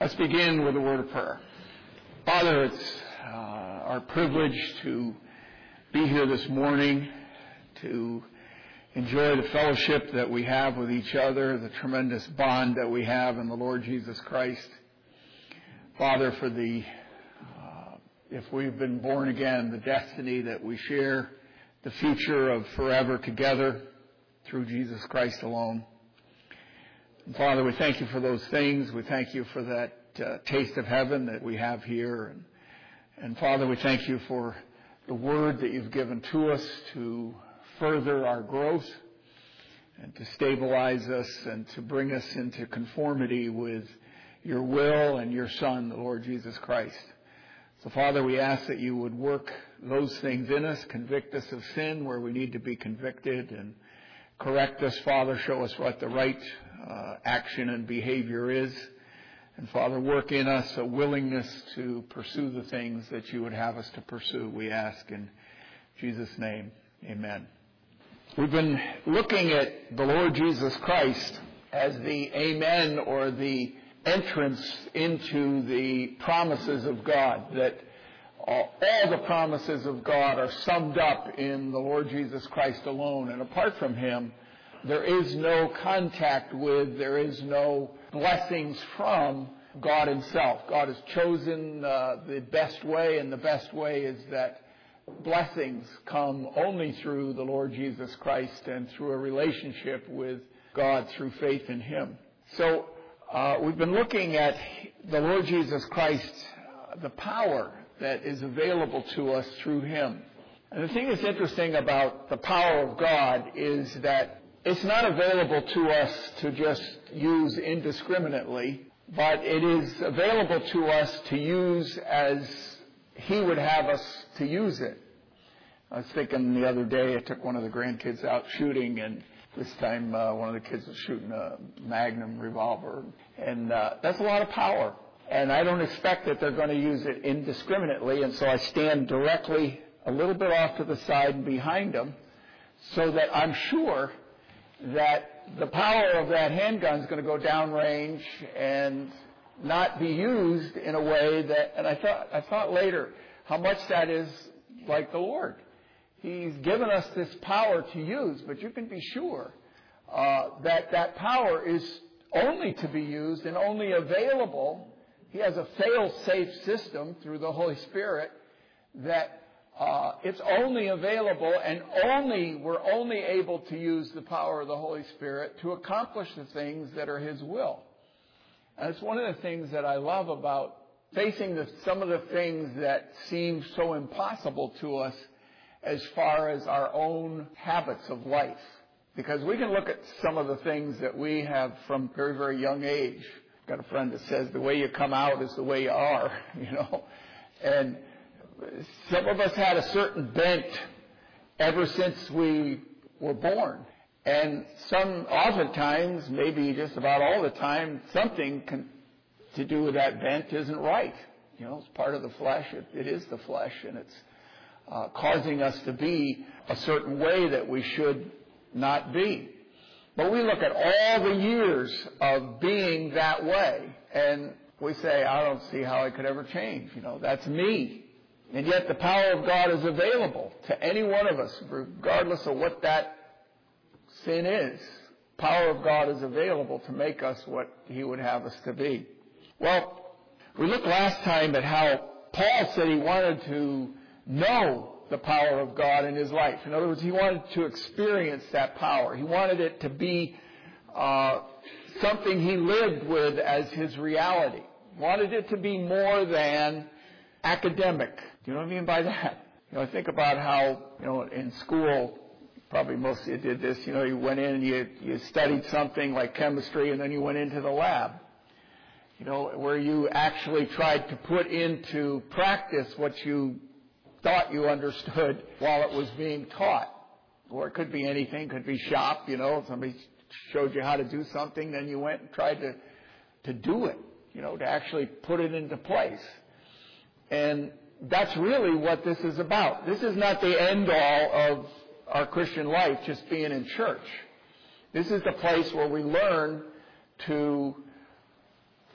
Let's begin with a word of prayer. Father, it's our privilege to be here this morning, to enjoy the fellowship that we have with each other, the tremendous bond that we have in the Lord Jesus Christ. Father, for if we've been born again, the destiny that we share, the future of forever together through Jesus Christ alone. And Father, we thank you for those things. We thank you for that taste of heaven that we have here. And Father, we thank you for the word that you've given to us to further our growth and to stabilize us and to bring us into conformity with your will and your Son, the Lord Jesus Christ. So Father, we ask that you would work those things in us, convict us of sin where we need to be convicted, and correct us, Father, show us what the right action and behavior is. And Father, work in us a willingness to pursue the things that you would have us to pursue, we ask in Jesus' name. Amen. We've been looking at the Lord Jesus Christ as the amen, or the entrance into the promises of God, that all the promises of God are summed up in the Lord Jesus Christ alone. And apart from him, there is no contact with, there is no blessings from God himself. God has chosen the best way, and the best way is that blessings come only through the Lord Jesus Christ and through a relationship with God through faith in him. So we've been looking at the Lord Jesus Christ, the power that is available to us through him. And the thing that's interesting about the power of God is that it's not available to us to just use indiscriminately, but it is available to us to use as he would have us to use it. I was thinking the other day, I took one of the grandkids out shooting, and this time one of the kids was shooting a Magnum revolver. And that's a lot of power. And I don't expect that they're going to use it indiscriminately, and so I stand directly a little bit off to the side and behind them so that I'm sure that the power of that handgun is going to go downrange and not be used in a way that, and I thought later how much that is like the Lord. He's given us this power to use, but you can be sure that power is only to be used and only available. He has a fail-safe system through the Holy Spirit that it's only available, and we're only able to use the power of the Holy Spirit to accomplish the things that are his will. And it's one of the things that I love about facing some of the things that seem so impossible to us as far as our own habits of life. Because we can look at some of the things that we have from very, very young age. I've got a friend that says the way you come out is the way you are, And some of us had a certain bent ever since we were born. And oftentimes, maybe just about all the time, something to do with that bent isn't right. It's part of the flesh. It is the flesh, and it's causing us to be a certain way that we should not be. But we look at all the years of being that way, and we say, I don't see how I could ever change. That's me. And yet the power of God is available to any one of us, regardless of what that sin is. The power of God is available to make us what he would have us to be. Well, we looked last time at how Paul said he wanted to know the power of God in his life. In other words, he wanted to experience that power. He wanted it to be something he lived with as his reality. He wanted it to be more than academic. Do you know what I mean by that? I think about how, in school, probably most of you did this, you went in and you studied something like chemistry, and then you went into the lab, where you actually tried to put into practice what you thought you understood while it was being taught. Or it could be anything, could be shop, somebody showed you how to do something, then you went and tried to do it, to actually put it into place. And that's really what this is about. This is not the end all of our Christian life, just being in church. This is the place where we learn to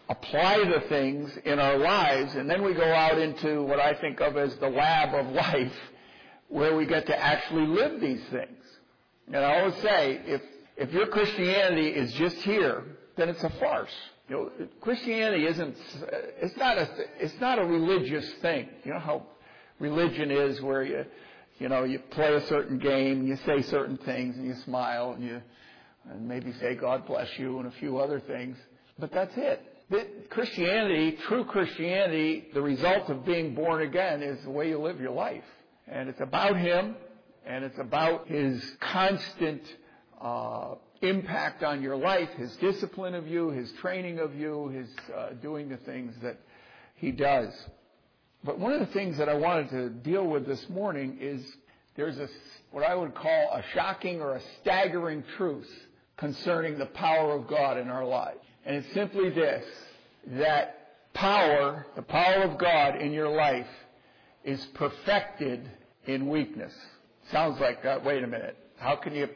apply the things in our lives, and then we go out into what I think of as the lab of life, where we get to actually live these things. And I always say, if your Christianity is just here, then it's a farce. Christianity it's not a religious thing. You know how religion is, where you play a certain game, and you say certain things, and you smile, and maybe say God bless you and a few other things, but that's it. Christianity, true Christianity, the result of being born again is the way you live your life. And it's about Him, and it's about His constant impact on your life, His discipline of you, His training of you, His doing the things that He does. But one of the things that I wanted to deal with this morning is there's what I would call a shocking or a staggering truth concerning the power of God in our lives. And it's simply this, that the power of God in your life is perfected in weakness. Sounds like, wait a minute, how can you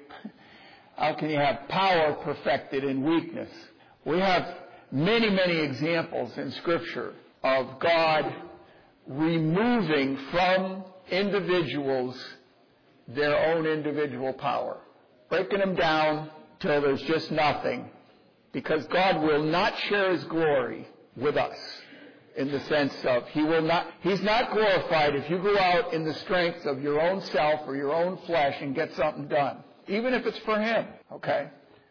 have power perfected in weakness? We have many, many examples in Scripture of God removing from individuals their own individual power, breaking them down till there's just nothing, because God will not share His glory with us in the sense of He's not glorified if you go out in the strength of your own self or your own flesh and get something done, even if it's for Him, okay?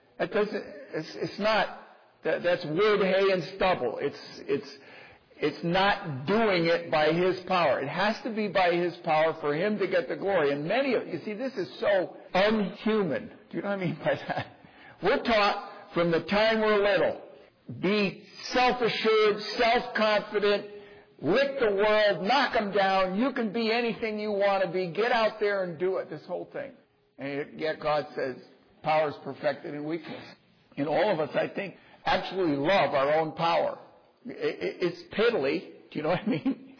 It's not, that's wood, hay, and stubble. It's not doing it by His power. It has to be by His power for Him to get the glory. And you see, this is so unhuman. Do you know what I mean by that? We're taught from the time we're little, be self-assured, self-confident, lick the world, knock them down, you can be anything you want to be, get out there and do it, this whole thing. And yet God says, power is perfected in weakness. And all of us, I think, absolutely love our own power. It's piddly, do you know what I mean?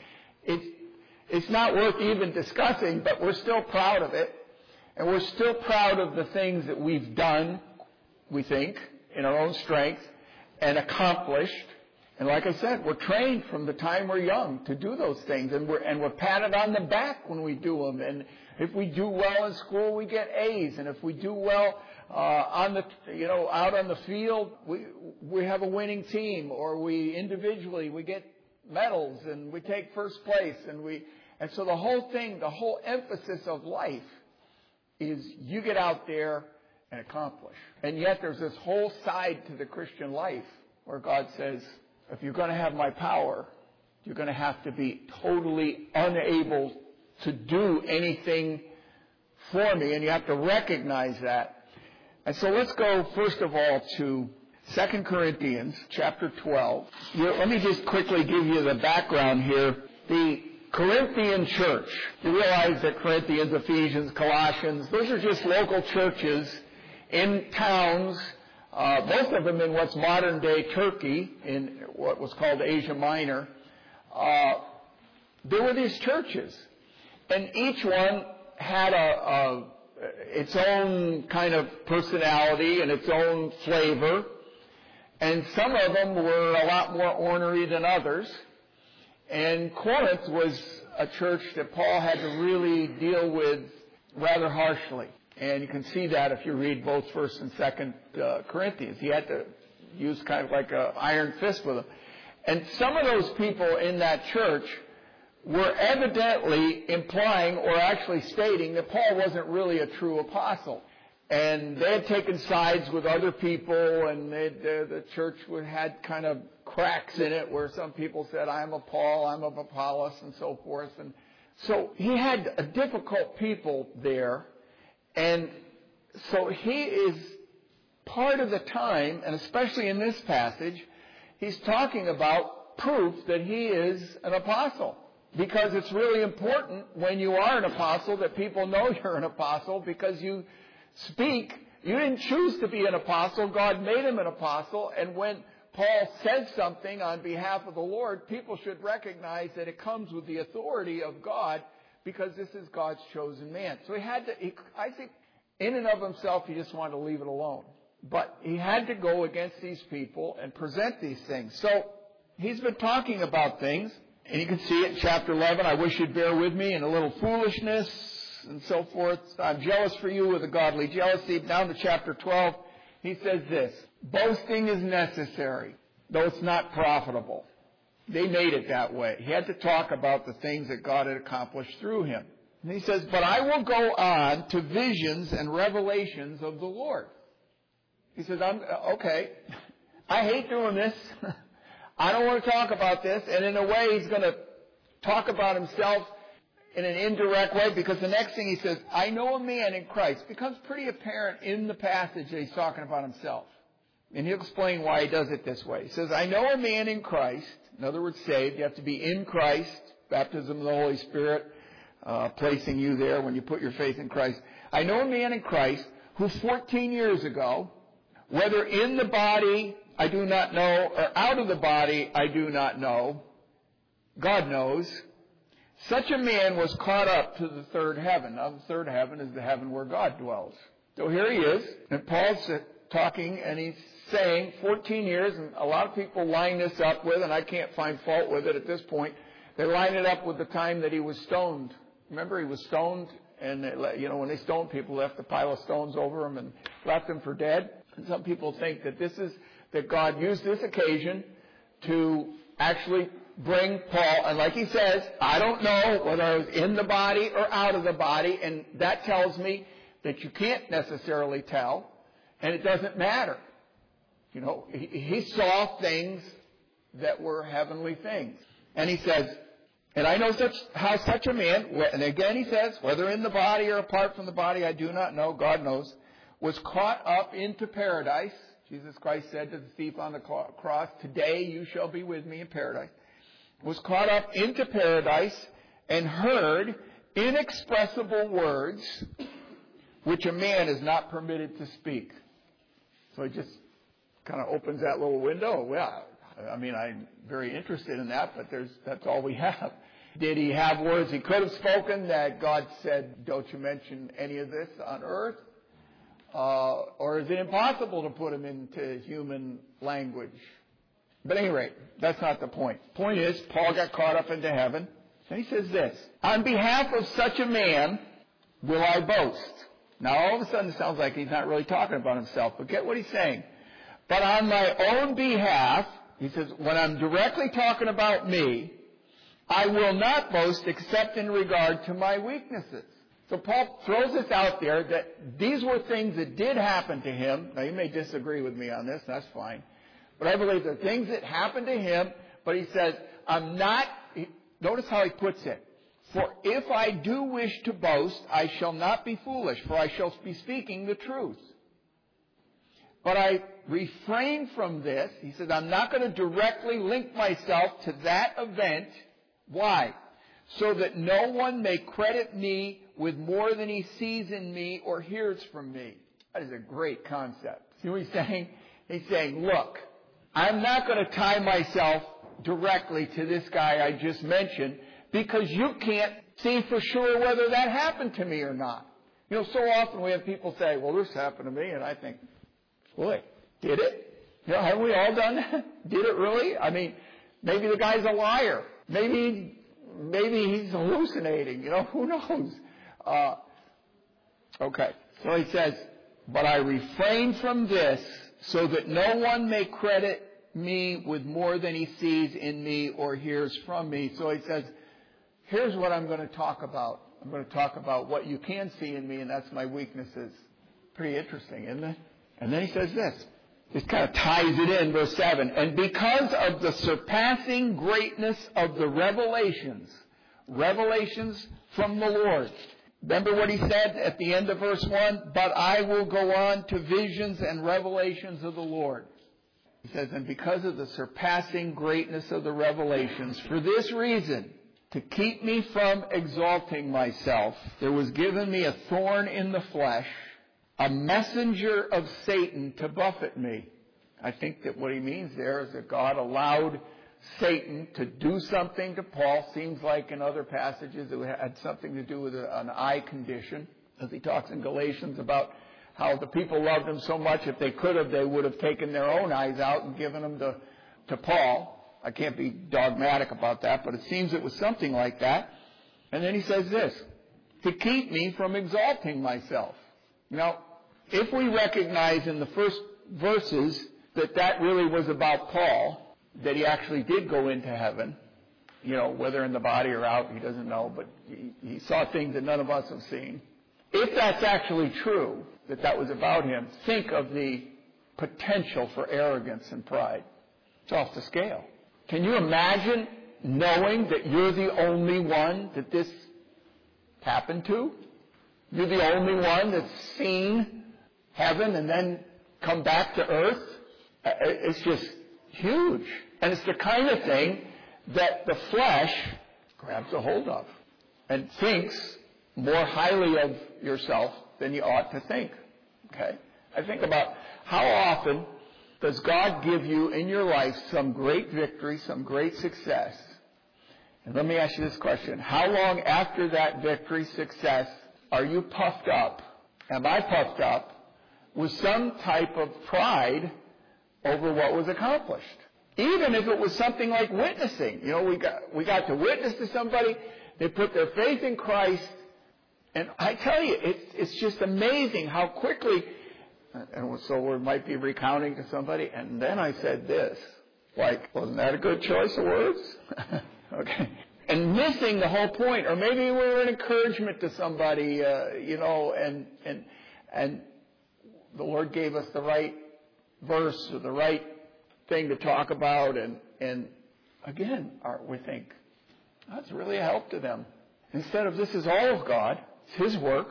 It's not worth even discussing, but we're still proud of it. And we're still proud of the things that we've done, we think, in our own strength, and accomplished. And like I said, we're trained from the time we're young to do those things, and we're patted on the back when we do them. And if we do well in school, we get A's, and if we do well out on the field, we have a winning team, or we individually we get medals and we take first place, and so the whole thing, the whole emphasis of life is you get out there and accomplish. And yet there's this whole side to the Christian life where God says, if you're going to have my power, you're going to have to be totally unable to do anything for me, and you have to recognize that. And so let's go first of all to 2 Corinthians chapter 12. Let me just quickly give you the background here. The Corinthian church, you realize that Corinthians, Ephesians, Colossians, those are just local churches in towns, both of them in what's modern day Turkey, in what was called Asia Minor. There were these churches, and each one had its own kind of personality and its own flavor, and some of them were a lot more ornery than others. And Corinth was a church that Paul had to really deal with rather harshly. And you can see that if you read both 1st and 2nd Corinthians. He had to use kind of like an iron fist with them. And some of those people in that church were evidently implying or actually stating that Paul wasn't really a true apostle. And they had taken sides with other people, and the church had kind of cracks in it where some people said, I'm of Paul, I'm of Apollos, and so forth. And so he had difficult people there. And so he is part of the time, and especially in this passage, he's talking about proof that he is an apostle. Because it's really important when you are an apostle that people know you're an apostle, because you speak. You didn't choose to be an apostle. God made him an apostle. And when Paul says something on behalf of the Lord, people should recognize that it comes with the authority of God, because this is God's chosen man. So I think in and of himself, he just wanted to leave it alone. But he had to go against these people and present these things. So he's been talking about things, and you can see it in chapter 11. I wish you'd bear with me in a little foolishness and so forth. I'm jealous for you with a godly jealousy. Down to chapter 12, he says this: boasting is necessary, though it's not profitable. They made it that way. He had to talk about the things that God had accomplished through him. And he says, but I will go on to visions and revelations of the Lord. He says, okay, I hate doing this. I don't want to talk about this. And in a way, he's going to talk about himself in an indirect way, because the next thing he says, I know a man in Christ, becomes pretty apparent in the passage that he's talking about himself. And he'll explain why he does it this way. He says, I know a man in Christ. In other words, saved. You have to be in Christ. Baptism of the Holy Spirit, placing you there when you put your faith in Christ. I know a man in Christ who 14 years ago, whether in the body I do not know, or out of the body I do not know, God knows, such a man was caught up to the third heaven. Now, the third heaven is the heaven where God dwells. So here he is, and Paul's talking, and he's saying 14 years, and a lot of people line this up with, and I can't find fault with it at this point, they line it up with the time that he was stoned. Remember, he was stoned, and when they stoned people, left a pile of stones over him and left them for dead. And some people think that God used this occasion to actually bring Paul, and like he says, I don't know whether I was in the body or out of the body, and that tells me that you can't necessarily tell, and it doesn't matter. He saw things that were heavenly things. And he says, and I know how such a man, and again he says, whether in the body or apart from the body, I do not know, God knows, was caught up into paradise. Jesus Christ said to the thief on the cross, today you shall be with me in paradise. Was caught up into paradise and heard inexpressible words which a man is not permitted to speak. So he just kind of opens that little window. Well, I'm very interested in that, but that's all we have. Did he have words he could have spoken that God said, don't you mention any of this on earth? Or is it impossible to put them into human language? But at any rate, that's not the point. The point is, Paul got caught up into heaven, and he says this: on behalf of such a man will I boast. Now, all of a sudden, it sounds like he's not really talking about himself, but get what he's saying. But on my own behalf, he says, when I'm directly talking about me, I will not boast except in regard to my weaknesses. So Paul throws this out there that these were things that did happen to him. Now, you may disagree with me on this, that's fine. But I believe they're things that happened to him, but he says, notice how he puts it. For if I do wish to boast, I shall not be foolish, for I shall be speaking the truth. But I refrain from this. He says, I'm not going to directly link myself to that event. Why? So that no one may credit me with more than he sees in me or hears from me. That is a great concept. See what he's saying? He's saying, look, I'm not going to tie myself directly to this guy I just mentioned, because you can't see for sure whether that happened to me or not. So often we have people say, well, this happened to me, and I think, boy, did it? Haven't we all done that? Did it really? Maybe the guy's a liar. Maybe he's hallucinating. Who knows? Okay. So he says, but I refrain from this so that no one may credit me with more than he sees in me or hears from me. So he says, here's what I'm going to talk about. I'm going to talk about what you can see in me, and that's my weaknesses. Pretty interesting, isn't it? And then he says this. This kind of ties it in, verse 7. And because of the surpassing greatness of the revelations from the Lord. Remember what he said at the end of verse 1? But I will go on to visions and revelations of the Lord. He says, and because of the surpassing greatness of the revelations, for this reason, to keep me from exalting myself, there was given me a thorn in the flesh, a messenger of Satan to buffet me. I think that what he means there is that God allowed Satan to do something to Paul. Seems like in other passages it had something to do with an eye condition, as he talks in Galatians about how the people loved him so much, if they could have, they would have taken their own eyes out and given them to Paul. I can't be dogmatic about that, but it seems it was something like that. And then he says this, to keep me from exalting myself. Now, if we recognize in the first verses that really was about Paul, that he actually did go into heaven, whether in the body or out, he doesn't know, but he saw things that none of us have seen. If that's actually true, that was about him, think of the potential for arrogance and pride. It's off the scale. Can you imagine knowing that you're the only one that this happened to? You're the only one that's seen heaven and then come back to earth? It's just huge. And it's the kind of thing that the flesh grabs a hold of and thinks more highly of yourself than you ought to think. Okay? I think about how often does God give you in your life some great victory, some great success? And let me ask you this question. How long after that victory, success, are you puffed up? Am I puffed up with some type of pride over what was accomplished? Even if it was something like witnessing. We got to witness to somebody. They put their faith in Christ. And I tell you, it's just amazing how quickly, and so we might be recounting to somebody, and then I said this, like, wasn't that a good choice of words? Okay. And missing the whole point. Or maybe we were an encouragement to somebody, and the Lord gave us the right verse or the right thing to talk about, and again, we think, that's really a help to them. Instead of, this is all of God, it's His work.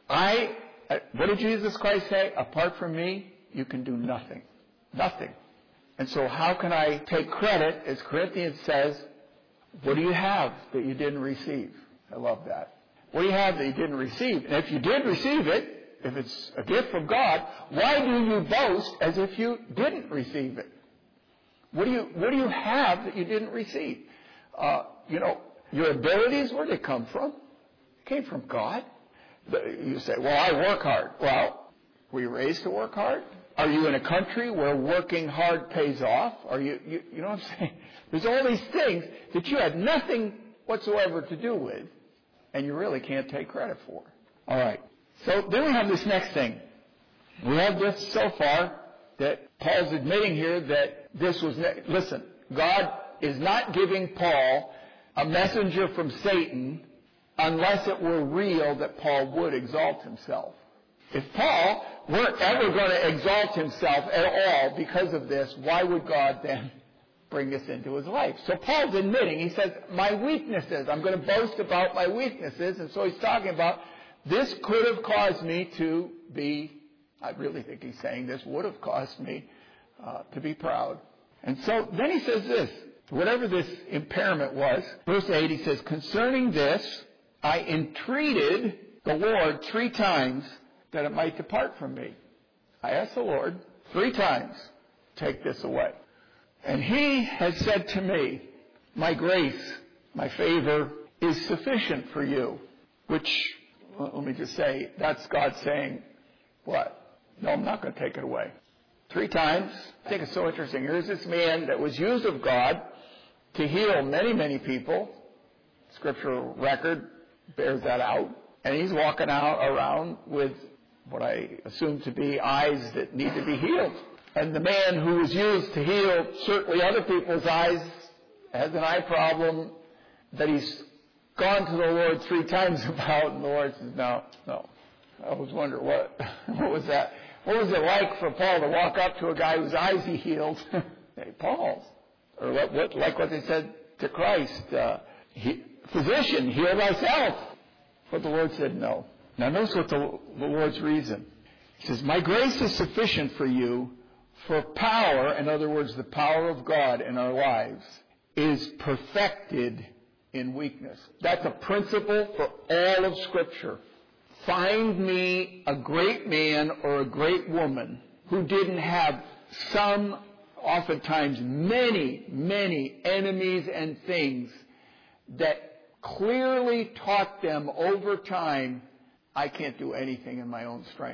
What did Jesus Christ say? Apart from me, you can do nothing. Nothing. And so how can I take credit, as Corinthians says, what do you have that you didn't receive? I love that. What do you have that you didn't receive? And if you did receive it, if it's a gift from God, why do you boast as if you didn't receive it? What do you have that you didn't receive? Your abilities, where did they come from? They came from God. You say, well, I work hard. Well, were you raised to work hard? Are you in a country where working hard pays off? Are you know what I'm saying? There's all these things that you had nothing whatsoever to do with, and you really can't take credit for. All right. So then we have this next thing. We have this so far that Paul's admitting here that this was... Listen, God is not giving Paul a messenger from Satan unless it were real that Paul would exalt himself. If Paul weren't ever going to exalt himself at all because of this, why would God then bring this into his life? So Paul's admitting, he says, my weaknesses, I'm going to boast about my weaknesses. And so he's talking about, this could have caused me to be, I really think he's saying this would have caused me to be proud. And so then he says this, whatever this impairment was, verse 8, he says, concerning this, I entreated the Lord 3 times that it might depart from me. I asked the Lord 3 times, take this away. And He has said to me, my grace, my favor is sufficient for you. Which, let me just say, that's God saying, what? No, I'm not going to take it away. 3 times. I think it's so interesting. Here's this man that was used of God to heal many, many people. Scriptural record bears that out. And he's walking around with what I assume to be eyes that need to be healed. And the man who was used to heal certainly other people's eyes has an eye problem that he's gone to the Lord 3 times about, and the Lord says, no. I was wondering what was that? What was it like for Paul to walk up to a guy whose eyes he healed? Hey, Paul. Or like what they said to Christ, physician, heal thyself. But the Lord said no. Now notice what the Lord's reason. He says, my grace is sufficient for you, for power, in other words, the power of God in our lives, is perfected in weakness. That's a principle for all of Scripture. Find me a great man or a great woman who didn't have some, oftentimes many, many enemies and things that clearly taught them over time, I can't do anything in my own strength.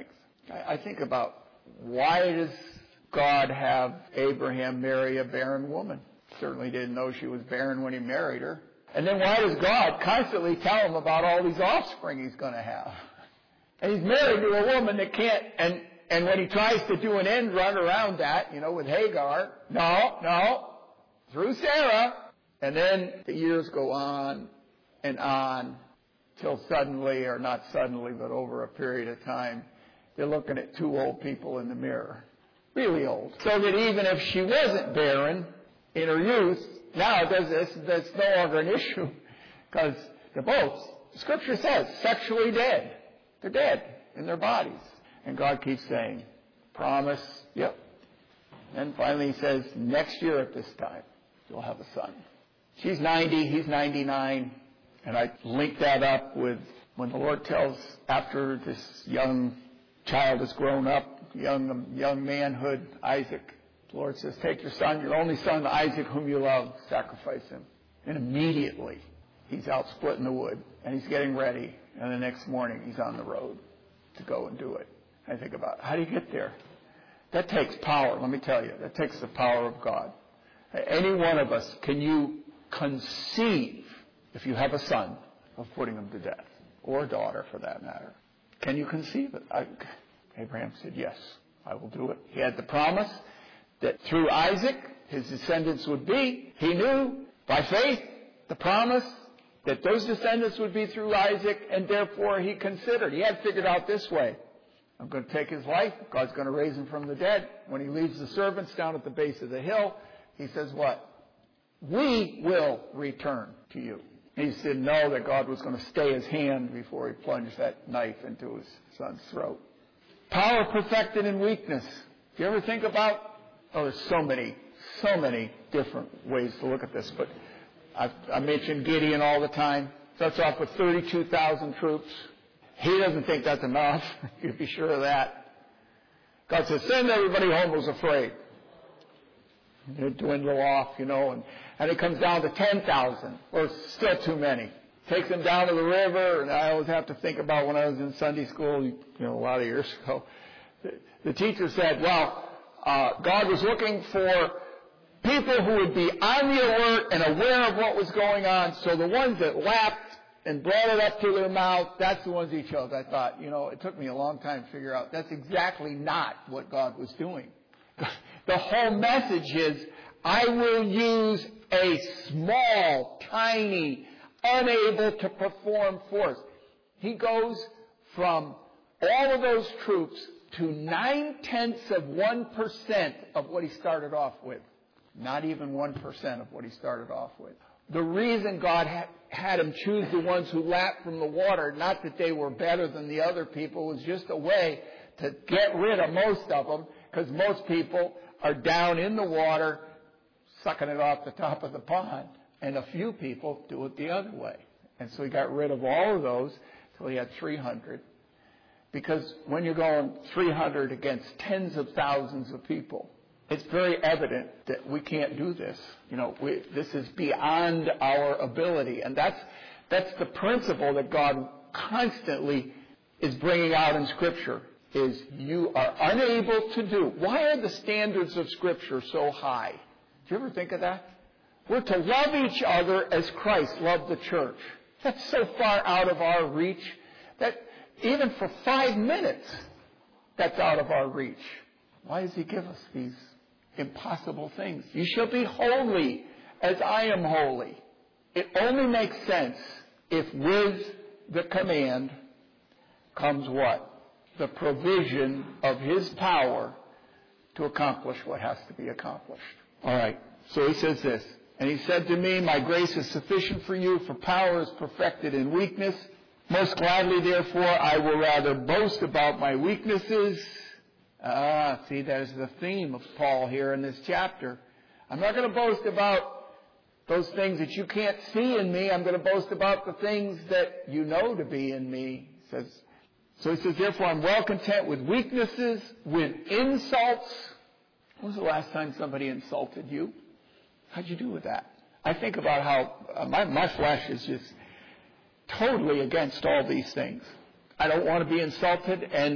I think about, why does God have Abraham marry a barren woman? Certainly didn't know she was barren when he married her. And then why does God constantly tell him about all these offspring he's going to have? And he's married to a woman that can't, and when he tries to do an end run around that, with Hagar, no, through Sarah. And then the years go on and on till suddenly, or not suddenly, but over a period of time, they're looking at two old people in the mirror. Really old. So that even if she wasn't barren in her youth, now that's no longer an issue, because they're both, Scripture says, sexually dead. They're dead in their bodies. And God keeps saying, promise, yep. And finally he says, next year at this time, you'll have a son. She's 90, he's 99. And I link that up with when the Lord tells, after this young child has grown up, young manhood, Isaac, the Lord says, take your son, your only son, Isaac, whom you love, sacrifice him. And immediately, he's out splitting the wood, and he's getting ready. And the next morning, he's on the road to go and do it. I think about, how do you get there? That takes power, let me tell you. That takes the power of God. Any one of us, can you conceive, if you have a son, of putting him to death? Or a daughter, for that matter. Can you conceive it? Abraham said, yes, I will do it. He had the promise that through Isaac, his descendants would be. He knew, by faith, the promise that those descendants would be through Isaac, and therefore he considered. He had figured out this way. I'm going to take his life. God's going to raise him from the dead. When he leaves the servants down at the base of the hill, he says what? We will return to you. He didn't know that God was going to stay his hand before he plunged that knife into his son's throat. Power perfected in weakness. Do you ever think about, there's so many different ways to look at this, but I mentioned Gideon all the time. Starts off with 32,000 troops. He doesn't think that's enough. You can be sure of that. God says, send everybody home who's afraid. They dwindle off, and it comes down to 10,000. Or still too many. Takes them down to the river, and I always have to think about when I was in Sunday school, a lot of years ago. The teacher said, God was looking for people who would be on the alert and aware of what was going on, so the ones that lapped and brought it up to their mouth, that's the ones he chose. I thought, it took me a long time to figure out that's exactly not what God was doing. The whole message is, I will use a small, tiny, unable to perform force. He goes from all of those troops to 0.9% of what he started off with. Not even 1% of what he started off with. The reason God had him choose the ones who lapped from the water, not that they were better than the other people, was just a way to get rid of most of them, because most people are down in the water, sucking it off the top of the pond. And a few people do it the other way. And so he got rid of all of those till he had 300. Because when you're going 300 against tens of thousands of people, it's very evident that we can't do this. This is beyond our ability. And that's the principle that God constantly is bringing out in Scripture, is you are unable to do. Why are the standards of Scripture so high? Do you ever think of that? We're to love each other as Christ loved the church. That's so far out of our reach that even for 5 minutes, that's out of our reach. Why does he give us these impossible things? You shall be holy as I am holy. It only makes sense if with the command comes what? The provision of his power to accomplish what has to be accomplished. All right. So he says this. And he said to me, my grace is sufficient for you, for power is perfected in weakness. Most gladly, therefore, I will rather boast about my weaknesses. See, there's the theme of Paul here in this chapter. I'm not going to boast about those things that you can't see in me. I'm going to boast about the things that you know to be in me. So he says, therefore, I'm well content with weaknesses, with insults. When was the last time somebody insulted you? How'd you do with that? I think about how my flesh is just totally against all these things. I don't want to be insulted, and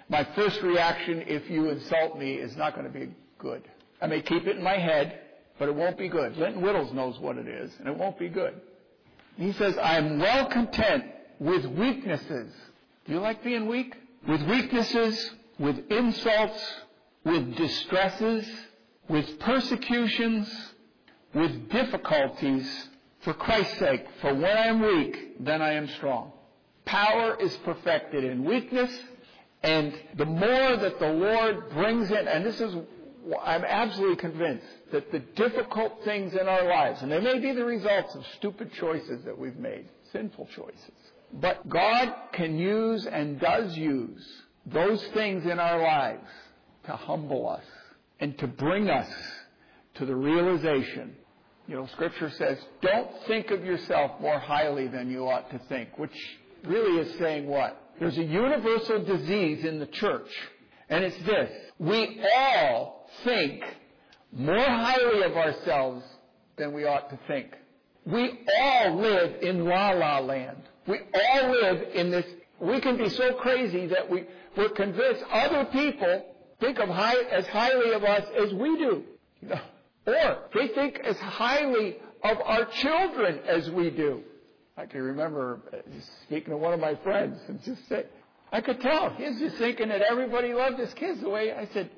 my first reaction if you insult me is not going to be good. I may keep it in my head, but it won't be good. Linton Whittles knows what it is, and it won't be good. He says, I am well content with weaknesses. Do you like being weak? With weaknesses, with insults, with distresses, with persecutions, with difficulties, for Christ's sake. For when I am weak, then I am strong. Power is perfected in weakness, and the more that the Lord brings in, and this is, I'm absolutely convinced that the difficult things in our lives, and they may be the results of stupid choices that we've made, sinful choices, but God can use and does use those things in our lives to humble us and to bring us to the realization. You know, Scripture says, don't think of yourself more highly than you ought to think, which really is saying what? There's a universal disease in the church, and it's this. We all think more highly of ourselves than we ought to think. We all live in la-la land. We all live in this. We can be so crazy that we're convinced other people think as highly of us as we do. You know? Or they think as highly of our children as we do. I can remember speaking to one of my friends and just say, I could tell. He was just thinking that everybody loved his kids the way. I said,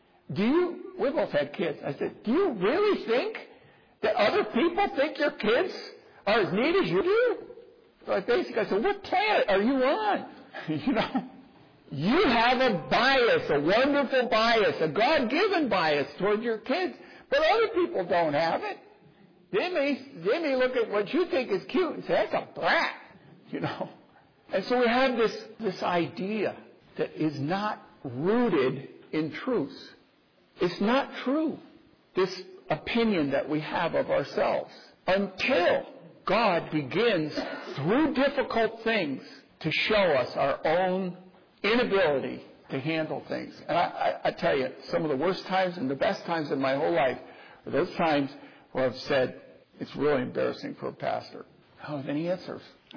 we both had kids. I said, do you really think that other people think your kids are as neat as you do? So I said, what planet are you on? You know, you have a bias, a wonderful bias, a God-given bias toward your kids, but other people don't have it. They may look at what you think is cute and say, that's a brat, you know. And so we have this idea that is not rooted in truth. It's not true, this opinion that we have of ourselves, until God begins, through difficult things, to show us our own inability to handle things. And I tell you, some of the worst times and the best times in my whole life are those times where I've said, it's really embarrassing for a pastor. I don't have any answers.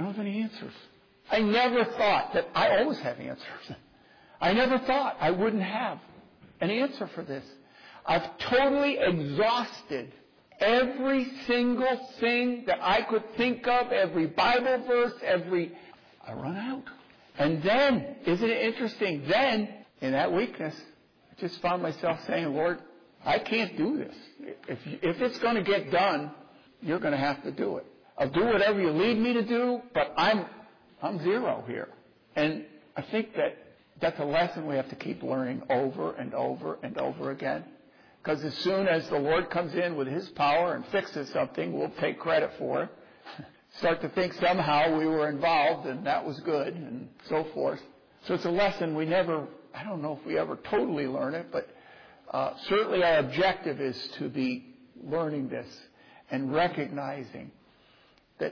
I never thought that I always have answers. I never thought I wouldn't have an answer for this. I've totally exhausted every single thing that I could think of, every Bible verse, I run out. And then, isn't it interesting, then, in that weakness, I just found myself saying, Lord, I can't do this. If it's going to get done, you're going to have to do it. I'll do whatever you lead me to do, but I'm zero here. And I think that's a lesson we have to keep learning over and over and over again. Because as soon as the Lord comes in with His power and fixes something, we'll take credit for it. Start to think somehow we were involved and that was good and so forth. So it's a lesson I don't know if we ever totally learn it, but certainly our objective is to be learning this and recognizing that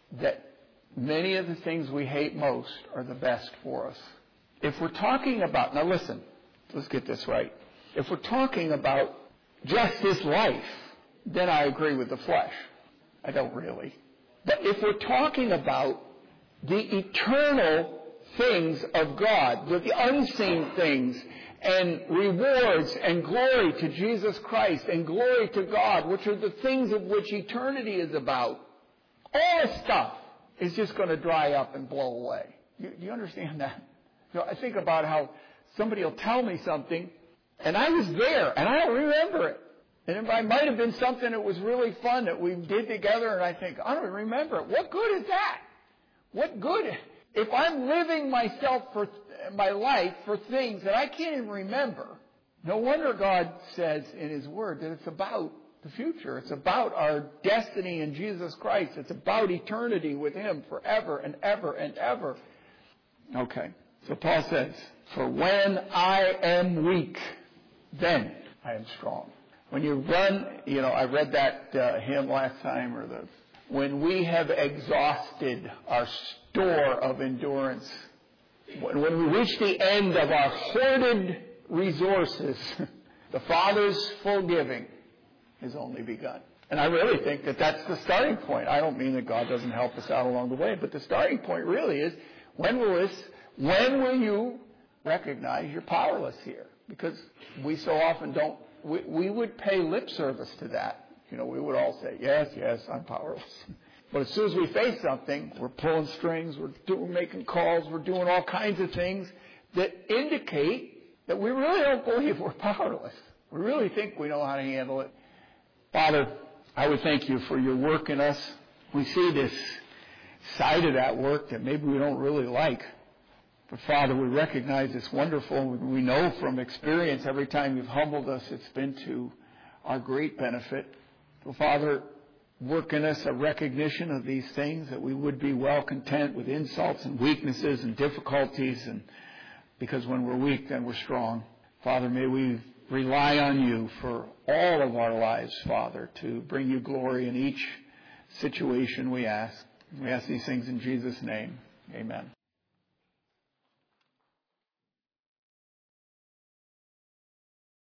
many of the things we hate most are the best for us. If we're talking about, now listen, let's get this right. If we're talking about just this life, then I agree with the flesh. I don't really. But if we're talking about the eternal things of God, the unseen things, and rewards and glory to Jesus Christ and glory to God, which are the things of which eternity is about, all this stuff is just going to dry up and blow away. Do you understand that? You know, I think about how somebody will tell me something, and I was there, and I don't remember it. And it might have been something that was really fun that we did together, and I think, I don't remember it. What good is that? What good? If I'm living my life for things that I can't even remember, no wonder God says in His Word that it's about the future. It's about our destiny in Jesus Christ. It's about eternity with Him forever and ever and ever. Okay, so Paul says, for when I am weak, then I am strong. When you run, I read that hymn last time, when we have exhausted our store of endurance, when we reach the end of our hoarded resources, the Father's full giving has only begun. And I really think that that's the starting point. I don't mean that God doesn't help us out along the way, but the starting point really is, when will you recognize you're powerless here, because we so often don't. We would pay lip service to that. We would all say, yes, I'm powerless. But as soon as we face something, we're pulling strings, we're making calls, we're doing all kinds of things that indicate that we really don't believe we're powerless. We really think we know how to handle it. Father, I would thank you for your work in us. We see this side of that work that maybe we don't really like. But Father, we recognize it's wonderful. We know from experience every time you've humbled us, it's been to our great benefit. So Father, work in us a recognition of these things, that we would be well content with insults and weaknesses and difficulties, and because when we're weak, then we're strong. Father, may we rely on you for all of our lives, Father, to bring you glory in each situation we ask. We ask these things in Jesus' name. Amen.